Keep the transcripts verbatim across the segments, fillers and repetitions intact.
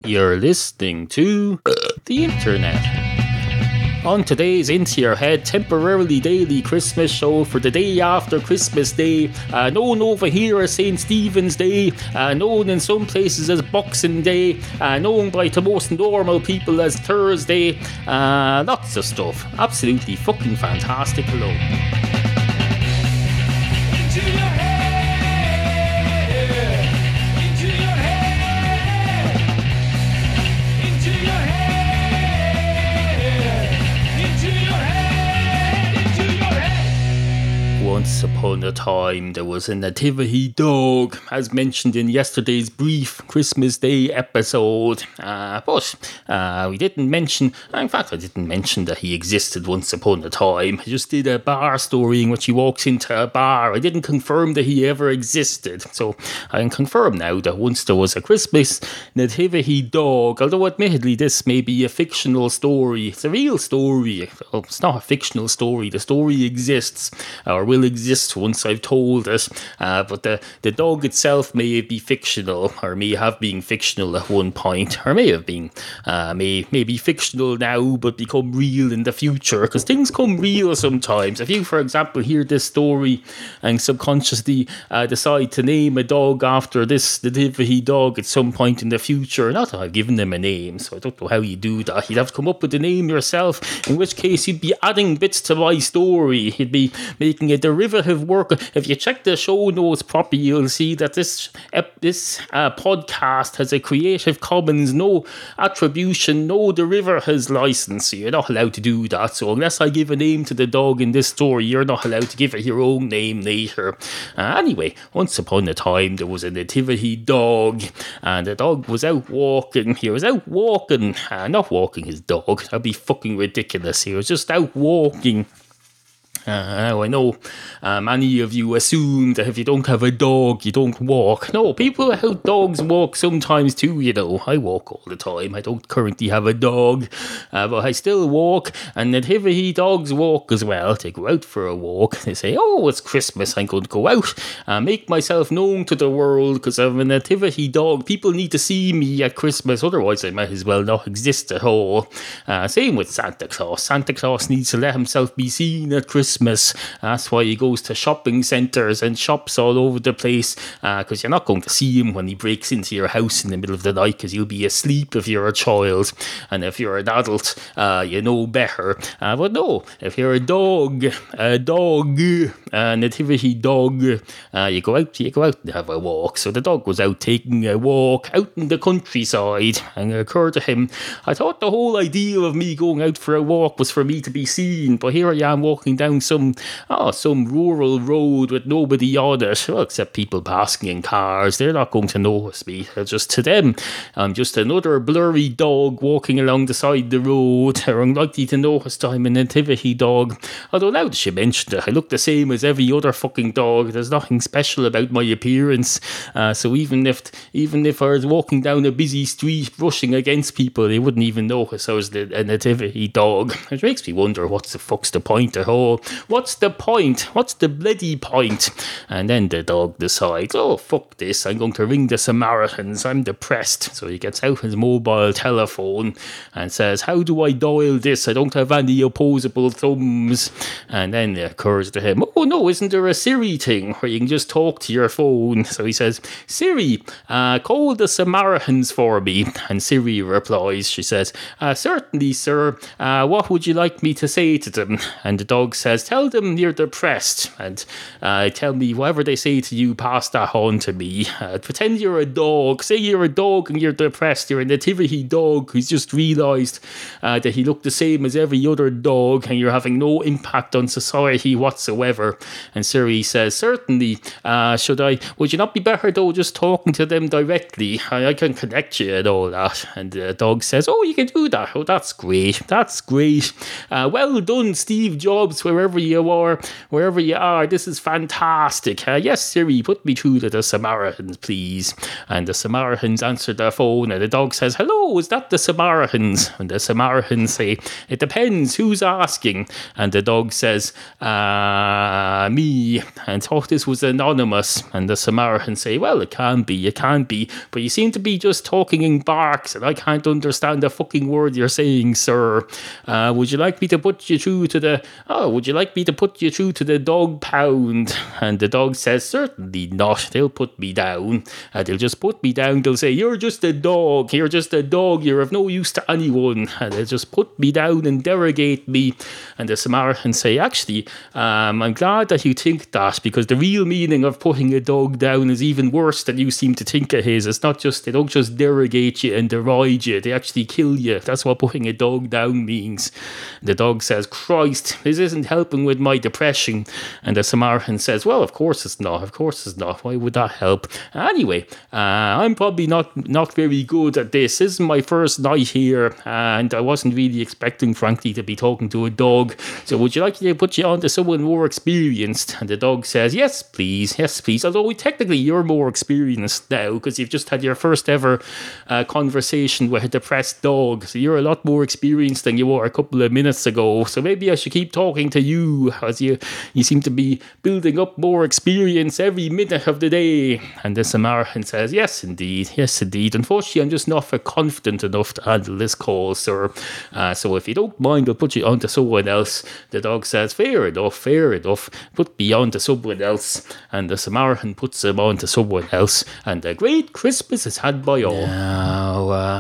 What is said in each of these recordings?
You're listening to the internet. On today's Into Your Head temporarily daily Christmas show for the day after Christmas Day, uh, known over here as Saint Stephen's Day, uh, known in some places as Boxing Day, uh, known by to most normal people as Thursday, uh, lots of stuff. Absolutely fucking fantastic. Hello. Into your head. Once upon a time, there was a nativity dog, as mentioned in yesterday's brief Christmas Day episode. Uh, but uh, we didn't mention, in fact, I didn't mention that he existed once upon a time. I just did a bar story in which he walks into a bar. I didn't confirm that he ever existed. So I can confirm now that once there was a Christmas nativity dog, although admittedly this may be a fictional story. It's a real story. Oh, it's not a fictional story. The story exists, or will exist once I've told it, uh, but the, the dog itself may be fictional, or may have been fictional at one point, or may have been, uh, may, may be fictional now, but become real in the future, because things come real sometimes. If you, for example, hear this story and subconsciously uh, decide to name a dog after this nativity dog at some point in the future, not that I've given them a name, so I don't know how you do that. You'd have to come up with the name yourself, in which case you'd be adding bits to my story. You'd be making a derivative work. If you check the show notes properly, you'll see that this ep- this uh, podcast has a Creative Commons, no attribution, no derivative license. You're not allowed to do that. So unless I give a name to the dog in this story, you're not allowed to give it your own name later. Uh, anyway, once upon a time, there was a nativity dog, and the dog was out walking. He was out walking, uh, not walking his dog. That'd be fucking ridiculous. He was just out walking. Uh, now I know uh, many of you assume that if you don't have a dog, you don't walk. No, people out dogs walk sometimes too, you know. I walk all the time. I don't currently have a dog, uh, but I still walk, and nativity dogs walk as well. They go out for a walk. They say, oh, it's Christmas, I'm going to go out and make myself known to the world because I'm a nativity dog. People need to see me at Christmas, otherwise I might as well not exist at all. Uh, same with Santa Claus. Santa Claus needs to let himself be seen at Christmas. That's why he goes to shopping centres and shops all over the place, because uh, you're not going to see him when he breaks into your house in the middle of the night, because you'll be asleep if you're a child, and if you're an adult, uh, you know better. Uh, but no, if you're a dog, a dog, a nativity dog, uh, you go out, you go out and have a walk. So the dog was out taking a walk out in the countryside, and it occurred to him, I thought the whole idea of me going out for a walk was for me to be seen, but here I am walking down some oh, some rural road with nobody on it, well, except people passing in cars. They're not going to notice me. Just to them, I'm just another blurry dog walking along the side of the road. They're unlikely to notice that I'm a nativity dog. Although now that she mentioned it, I look the same as every other fucking dog. There's nothing special about my appearance. Uh, so even if even if I was walking down a busy street brushing against people, they wouldn't even notice I was the, a nativity dog. It makes me wonder what the fuck's the point at all. What's the point? What's the bloody point? And then the dog decides, oh, fuck this, I'm going to ring the Samaritans, I'm depressed. So he gets out his mobile telephone and says, how do I dial this? I don't have any opposable thumbs. And then it occurs to him, oh no, isn't there a Siri thing where you can just talk to your phone? So he says, Siri, uh, call the Samaritans for me. And Siri replies, she says, uh, certainly, sir, uh, what would you like me to say to them? And the dog says, tell them you're depressed, and uh, tell me whatever they say to you, pass that on to me. Uh, pretend you're a dog. Say you're a dog and you're depressed. You're a nativity dog who's just realised uh, that he looked the same as every other dog, and you're having no impact on society whatsoever. And Siri says, certainly, uh, should I, would you not be better though just talking to them directly? I, I can connect you and all that. And the dog says, oh, you can do that. Oh, that's great. That's great. Uh, well done, Steve Jobs, wherever wherever you are, wherever you are. This is fantastic. Uh, yes, Siri, put me through to the Samaritans, please. And the Samaritans answer their phone, and the dog says, hello, is that the Samaritans? And the Samaritans say, it depends, who's asking? And the dog says, uh, me. And thought this was anonymous. And the Samaritans say, well, it can be, it can be, but you seem to be just talking in barks, and I can't understand a fucking word you're saying, sir. Uh, would you like me to put you through to the, oh, would you like me to put you through to the dog pound? And the dog says, certainly not. They'll put me down. Uh, they'll just put me down. They'll say, you're just a dog. You're just a dog. You're of no use to anyone. And they'll just put me down and derogate me. And the Samaritans say, actually, um, I'm glad that you think that, because the real meaning of putting a dog down is even worse than you seem to think it is. It's not just, they don't just derogate you and deride you. They actually kill you. That's what putting a dog down means. The dog says, Christ, this isn't helping with my depression. And the Samaritan says, well, of course it's not. Of course it's not. Why would that help? Anyway, uh, I'm probably not, not very good at this. This is my first night here, and I wasn't really expecting, frankly, to be talking to a dog. So would you like me to put you on to someone more experienced? And the dog says, yes, please. Yes, please. Although technically you're more experienced now, because you've just had your first ever uh, conversation with a depressed dog. So you're a lot more experienced than you were a couple of minutes ago. So maybe I should keep talking to you, as you, you seem to be building up more experience every minute of the day. And the Samaritan says, yes, indeed. Yes, indeed. Unfortunately, I'm just not confident enough to handle this call, sir. Uh, so if you don't mind, I'll put you on to someone else. The dog says, fair enough, fair enough. Put me on to someone else. And the Samaritan puts him on to someone else. And a great Christmas is had by all. Now, uh...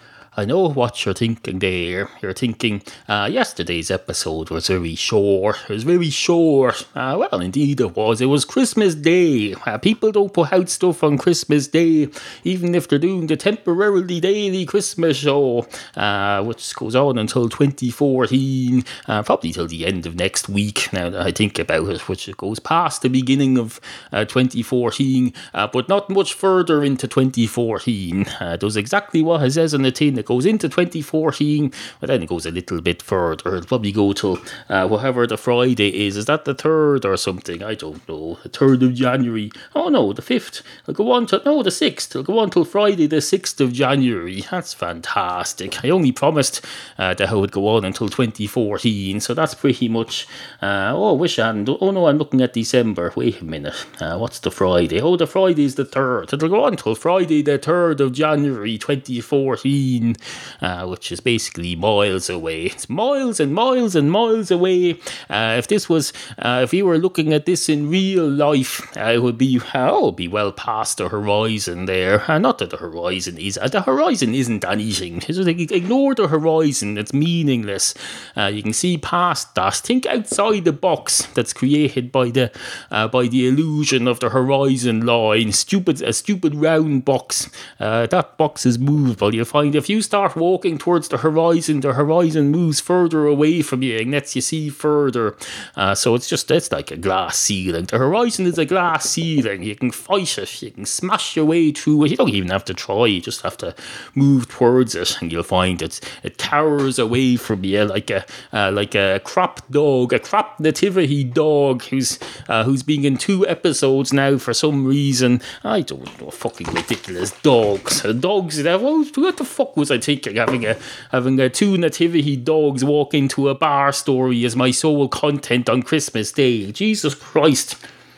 I know what you're thinking there. You're thinking, uh, yesterday's episode was very short. It was very short. Uh, well, indeed it was. It was Christmas Day. Uh, people don't put out stuff on Christmas Day, even if they're doing the temporarily daily Christmas show, uh, which goes on until twenty fourteen, uh, probably till the end of next week, now that I think about it, which goes past the beginning of uh, twenty fourteen, uh, but not much further into twenty fourteen. Uh, it does exactly what it says on the tin. It goes into twenty fourteen, but then it goes a little bit further. It'll probably go till uh, whatever the Friday is. Is that the third or something? I don't know. The third of January. Oh no, the fifth. It'll go on till, no, the sixth. It'll go on till Friday the sixth of January. That's fantastic. I only promised uh, that I would go on until twenty fourteen, so that's pretty much, uh, oh, I wish I hadn't. Oh no, I'm looking at December. Wait a minute. Uh, what's the Friday? Oh, the Friday is the third. It'll go on till Friday the third of January twenty fourteen. Uh, which is basically miles away. It's miles and miles and miles away. Uh, if this was, uh, if you were looking at this in real life, uh, it would be, uh, oh, it'd be well past the horizon there. Uh, not that the horizon is, uh, the horizon isn't anything. It's just, like, ignore the horizon. It's meaningless. Uh, you can see past that. Think outside the box that's created by the, uh, by the illusion of the horizon line. Stupid, a stupid round box. Uh, that box is movable. You'll find if you start walking towards the horizon, the horizon moves further away from you and lets you see further. Uh, so it's just, it's like a glass ceiling. The horizon is a glass ceiling. You can fight it. You can smash your way through it. You don't even have to try. You just have to move towards it, and you'll find it. It towers away from you like a uh, like a crop dog, a crop nativity dog who's uh, who's been in two episodes now for some reason. I don't know. Fucking ridiculous dogs. Uh, dogs. What the fuck was I thinking? Having a having a two nativity dogs walk into a bar story as my sole content on Christmas Day. Jesus Christ.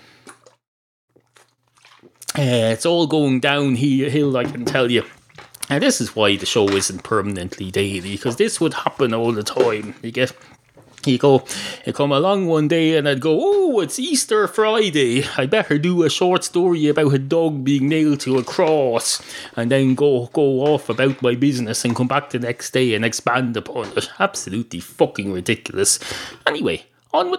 Uh, it's all going downhill, I can tell you. And this is why the show isn't permanently daily, because this would happen all the time. You get... You go, you come along one day and I'd go, oh, it's Easter Friday. I better do a short story about a dog being nailed to a cross, and then go go off about my business and come back the next day and expand upon it. Absolutely fucking ridiculous. Anyway, on with the show.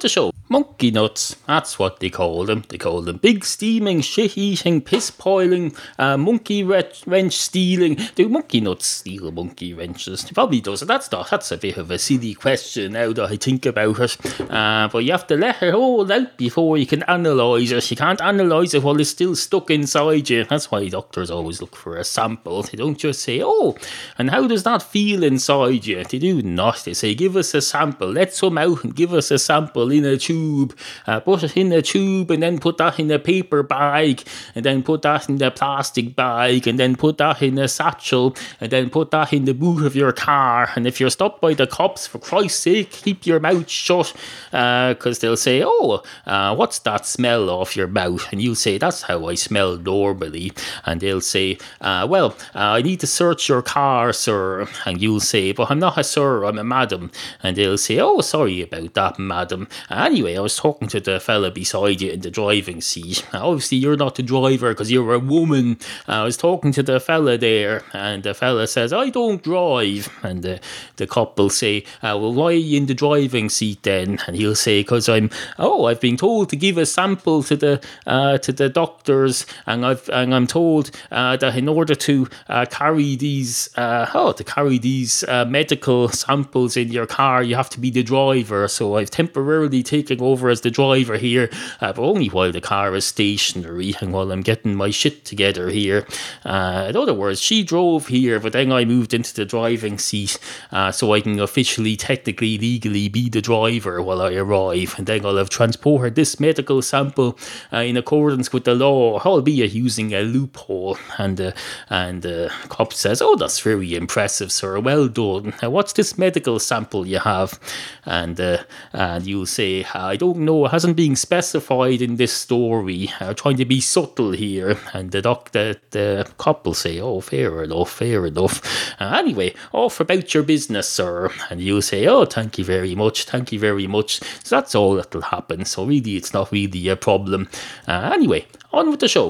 Monkey nuts, that's what they call them. They call them big steaming, shit-eating, piss-boiling, uh, monkey wrench stealing. Do monkey nuts steal monkey wrenches? They probably does. That's not, that's a bit of a silly question now that I think about it. Uh, but you have to let it all out before you can analyse it. You can't analyse it while it's still stuck inside you. That's why doctors always look for a sample. They don't just say, oh, and how does that feel inside you? They do not. They say, give us a sample. Let some out and give us a sample in a tube. Tube, uh, put it in a tube and then put that in a paper bag and then put that in the plastic bag and then put that in a satchel and then put that in the boot of your car. And if you're stopped by the cops, for Christ's sake, keep your mouth shut, because uh, they'll say, oh, uh, what's that smell off your mouth? And you'll say, that's how I smell normally. And they'll say, uh, well, uh, I need to search your car, sir. And you'll say, but I'm not a sir, I'm a madam. And they'll say, oh, sorry about that, madam. Anyway, I was talking to the fella beside you in the driving seat. Obviously, you're not the driver because you're a woman. I was talking to the fella there, and the fella says, I don't drive. And the, the cop will say, uh, well, why are you in the driving seat then? And he'll say, because I'm, oh, I've been told to give a sample to the uh, to the doctors, and, I've, and I'm told uh, that in order to uh, carry these, uh, oh, to carry these uh, medical samples in your car, you have to be the driver. So I've temporarily taken over as the driver here, uh, but only while the car is stationary and while I'm getting my shit together here. Uh, in other words, she drove here, but then I moved into the driving seat, uh, so I can officially, technically, legally be the driver while I arrive, and then I'll have transported this medical sample uh, in accordance with the law, albeit using a loophole. And uh, and the uh, cop says, oh, that's very impressive, sir, well done. Now, what's this medical sample you have? And, uh, and you'll say, I don't know, it hasn't been specified in this story. I'm trying to be subtle here. And the doctor, the cop will say, oh, fair enough, fair enough. Uh, anyway, off about your business, sir. And you'll say, oh, thank you very much, thank you very much. So that's all that'll happen. So really, it's not really a problem. Uh, anyway, on with the show.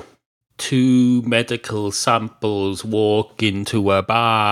Two medical samples walk into a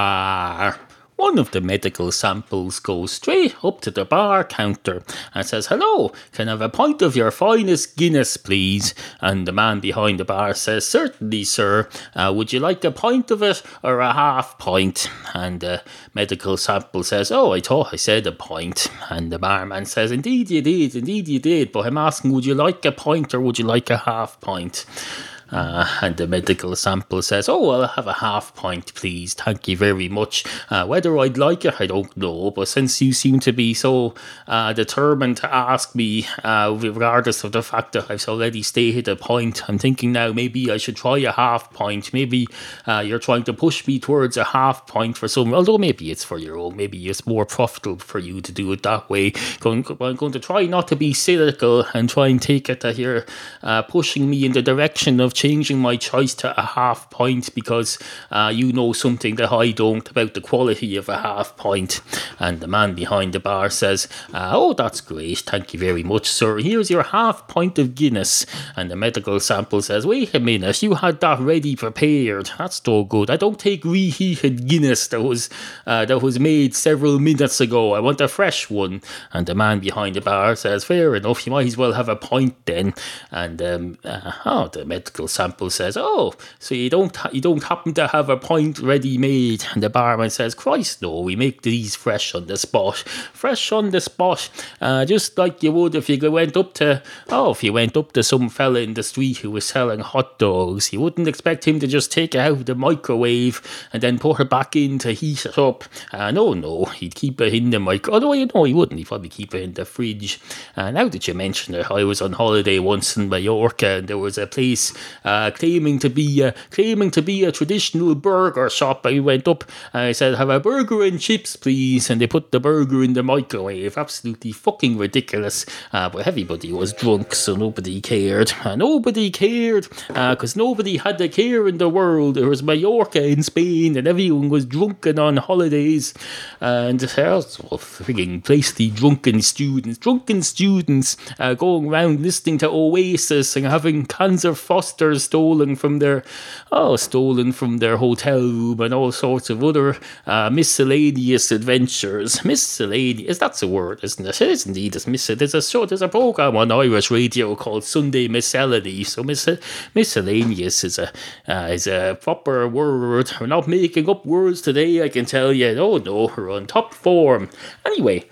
bar. One of the medical samples goes straight up to the bar counter and says, hello, can I have a pint of your finest Guinness, please? And the man behind the bar says, certainly, sir. Uh, would you like a pint of it or a half pint? And the medical sample says, oh, I thought I said a pint. And the barman says, indeed you did, indeed you did. But I'm asking, would you like a pint or would you like a half pint? Uh, and the medical sample says, oh, I'll have a half pint, please. Thank you very much. Uh, whether I'd like it, I don't know. But since you seem to be so uh, determined to ask me, uh, regardless of the fact that I've already stated a pint, I'm thinking now maybe I should try a half pint. Maybe uh, you're trying to push me towards a half pint for some, although maybe it's for your own. Maybe it's more profitable for you to do it that way. I'm going to try not to be cynical and try and take it that you're uh, pushing me in the direction of changing my choice to a half pint because uh, you know something that I don't about the quality of a half pint. And the man behind the bar says, uh, oh, that's great, thank you very much, sir. Here's your half pint of Guinness. And the medical sample says, wait a minute, you had that ready prepared. That's no good. I don't take reheated Guinness that was uh, that was made several minutes ago. I want a fresh one. And the man behind the bar says, fair enough, you might as well have a pint then. And um, uh, oh, the medical sample says, oh, so you don't ha- you don't happen to have a pint ready made? And the barman says, Christ, no, we make these fresh on the spot. Fresh on the spot, uh, just like you would if you went up to, oh, if you went up to some fella in the street who was selling hot dogs. You wouldn't expect him to just take it out of the microwave and then put it back in to heat it up. Uh, no, no, he'd keep it in the microwave. Although, you know, he wouldn't. He'd probably keep it in the fridge. Uh, now that you mention it, I was on holiday once in Mallorca and there was a place uh, claiming to be a, claiming to be a traditional burger shop. I went up and I said, have a burger and chips, please. And they put the burger in the microwave. Absolutely fucking ridiculous. Uh, but everybody was drunk, so nobody cared. Uh, nobody cared because uh, nobody had a care in the world. There was Mallorca in Spain and everyone was drunken on holidays. And there was a frigging place, the drunken students. Drunken students uh, going around listening to Oasis and having cans of Foster helicopters stolen from their, oh, stolen from their hotel room and all sorts of other uh, miscellaneous adventures. Miscellaneous, that's a word, isn't it? It is indeed. It's mis- there's a show, there's a program on Irish radio called Sunday Miscellany. So mis- miscellaneous is a uh, is a proper word. We're not making up words today, I can tell you. Oh no, we're on top form. Anyway.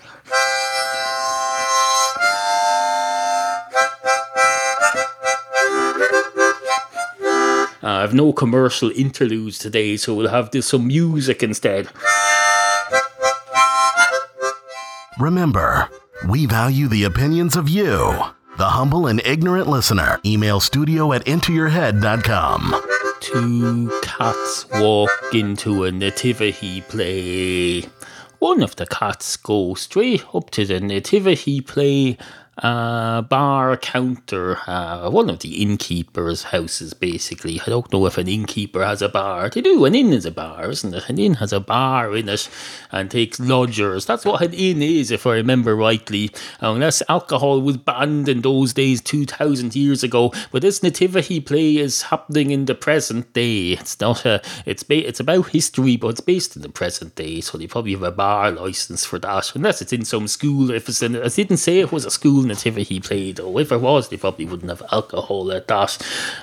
Uh, I've no commercial interludes today, so we'll have this, some music instead. Remember, we value the opinions of you, the humble and ignorant listener. Email studio at into your head dot com. Two cats walk into a nativity play. One of the cats goes straight up to the nativity play uh, bar counter, uh, one of the innkeeper's houses, basically. I don't know if an innkeeper has a bar. They do. An inn is a bar, isn't it? An inn has a bar in it and takes lodgers. That's what an inn is, if I remember rightly. Unless alcohol was banned in those days two thousand years ago. But this nativity play is happening in the present day. It's not a, it's, ba- it's about history, but it's based in the present day. So they probably have a bar license for that. Unless it's in some school. If it's in, I didn't say it was a school nativity play, though. If it was, they probably wouldn't have alcohol at that.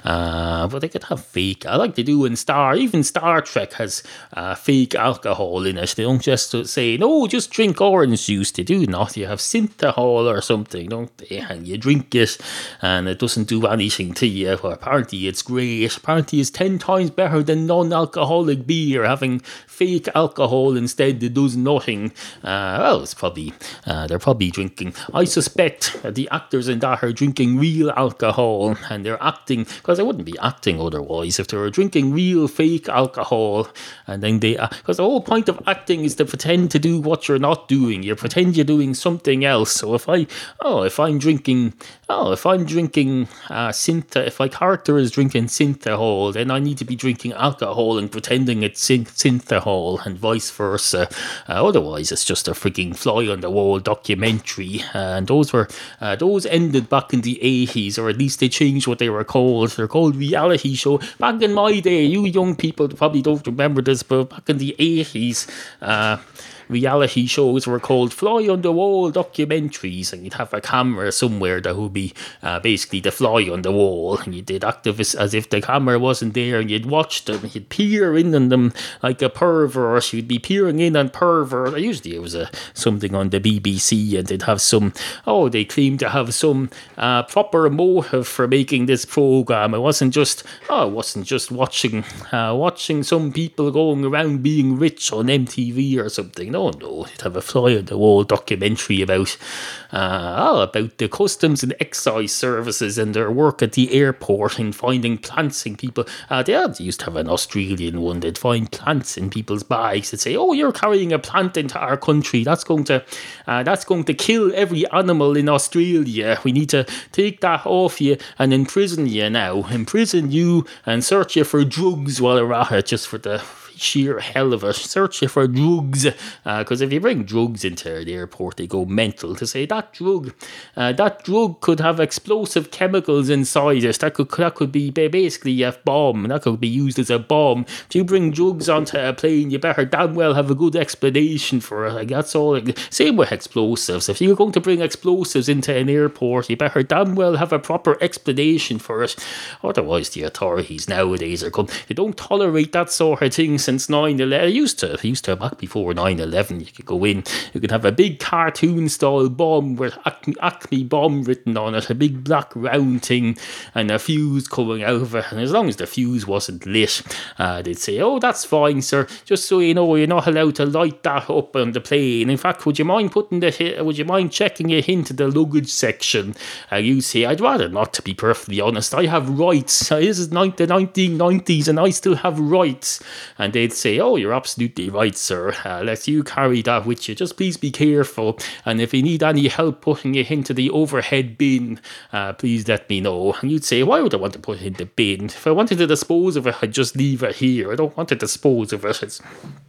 Uh, but they could have fake. I like they do in Star. Even Star Trek has uh, fake alcohol in it. They don't just say, no, just drink orange juice. They do not. You have synthahol or something, don't they? And you drink it, and it doesn't do anything to you. Well, apparently it's great. Apparently it's ten times better than non-alcoholic beer. Having fake alcohol instead that does nothing. Uh, well, it's probably uh, they're probably drinking. I suspect that the actors in that are drinking real alcohol, and they're acting, because they wouldn't be acting otherwise if they were drinking real fake alcohol. And then they, because uh, the whole point of acting is to pretend to do what you're not doing. You pretend you're doing something else. So if I, oh, if I'm drinking, oh, if I'm drinking uh, synth, if my character is drinking synthahol, then I need to be drinking alcohol and pretending it's synth- synthahol, and vice versa. Uh, otherwise, it's just a freaking fly on the wall documentary. Uh, and those were, uh, those ended back in the eighties, or at least they changed what they were called. They're called reality show. Back in my day, you young people probably don't remember this, but back in the eighties, uh, reality shows were called fly on the wall documentaries, and you'd have a camera somewhere that would be uh, basically the fly on the wall, and you did activists as if the camera wasn't there, and you'd watch them, you'd peer in on them like a pervert. You'd be peering in on pervert. Usually it was a something on the B B C, and they'd have some, oh, they claimed to have some uh, proper motive for making this program. It wasn't just, oh, it wasn't just watching uh, watching some people going around being rich on M T V or something. No, no, it'd have a fly on the wall documentary about uh, oh, about the customs and excise services and their work at the airport and finding plants in people. Uh, they, they used to have an Australian one. They'd find plants in people's bags. They'd say, "Oh, you're carrying a plant into our country. That's going to uh, that's going to kill every animal in Australia. We need to take that off you and imprison you now. Imprison you and search you for drugs while we're at it, just for the sheer hell of it. Search you for drugs, because uh, if you bring drugs into the airport, they go mental to say that drug, uh, that drug could have explosive chemicals inside it. That could that could be basically a bomb. That could be used as a bomb. If you bring drugs onto a plane, you better damn well have a good explanation for it. Like, that's all. Same with explosives. If you're going to bring explosives into an airport, you better damn well have a proper explanation for it. Otherwise, the authorities nowadays are come. They don't tolerate that sort of thing. Since nine eleven, used to, used to back before nine eleven, you could go in, you could have a big cartoon style bomb with Acme, Acme bomb written on it, a big black round thing, and a fuse coming out of it. And as long as the fuse wasn't lit, uh, they'd say, "Oh, that's fine, sir. Just so you know, you're not allowed to light that up on the plane. In fact, would you mind putting the, would you mind checking it into the luggage section?" Uh, you say, "I'd rather not, to be perfectly honest. I have rights. This is the nineteen nineties, and I still have rights." And they'd say, "Oh, you're absolutely right, sir. Uh, let you carry that with you. Just please be careful. And if you need any help putting it into the overhead bin, uh, please let me know." And you'd say, "Why would I want to put it in the bin? If I wanted to dispose of it, I'd just leave it here. I don't want to dispose of it. It's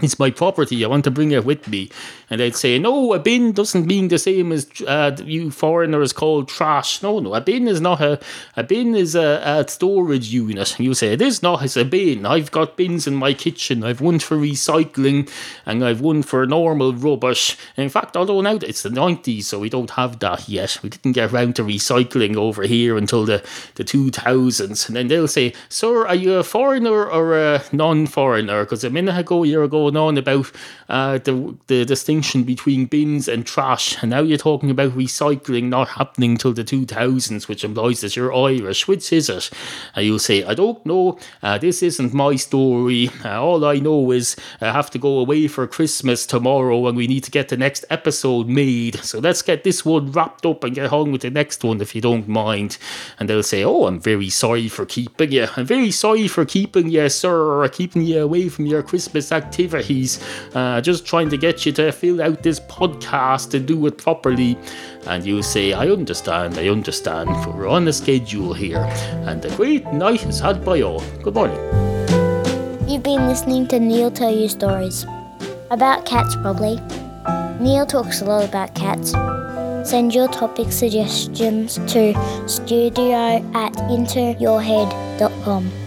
it's my property, I want to bring it with me. And they'd say, no, a bin doesn't mean the same as uh, you foreigners call trash. No, no, a bin is not a, a bin is a, a storage unit. You say, it is not, it's a bin. I've got bins in my kitchen. I've one for recycling and I've one for normal rubbish. In fact, although now it's the nineties, so we don't have that yet. We didn't get around to recycling over here until the, the two thousands. And then they'll say, sir, are you a foreigner or a non-foreigner? Because a minute ago you were going on about uh, the, the distinction between bins and trash, and now you're talking about recycling not happening till the two thousands, which implies that you're Irish. Which is it? And you'll say, I don't know, uh, this isn't my story. Uh, all I know is I have to go away for Christmas tomorrow and we need to get the next episode made, so let's get this one wrapped up and get on with the next one if you don't mind. And they'll say, oh, I'm very sorry for keeping you. I'm very sorry for keeping you, sir, keeping you away from your Christmas activities. Uh, just trying to get you to fill out this podcast and do it properly. And you say, I understand, I understand, but we're on a schedule here, and a great night is had by all. Good morning. You've been listening to Neil tell you stories. About cats, probably. Neil talks a lot about cats. Send your topic suggestions to studio at into your head dot com.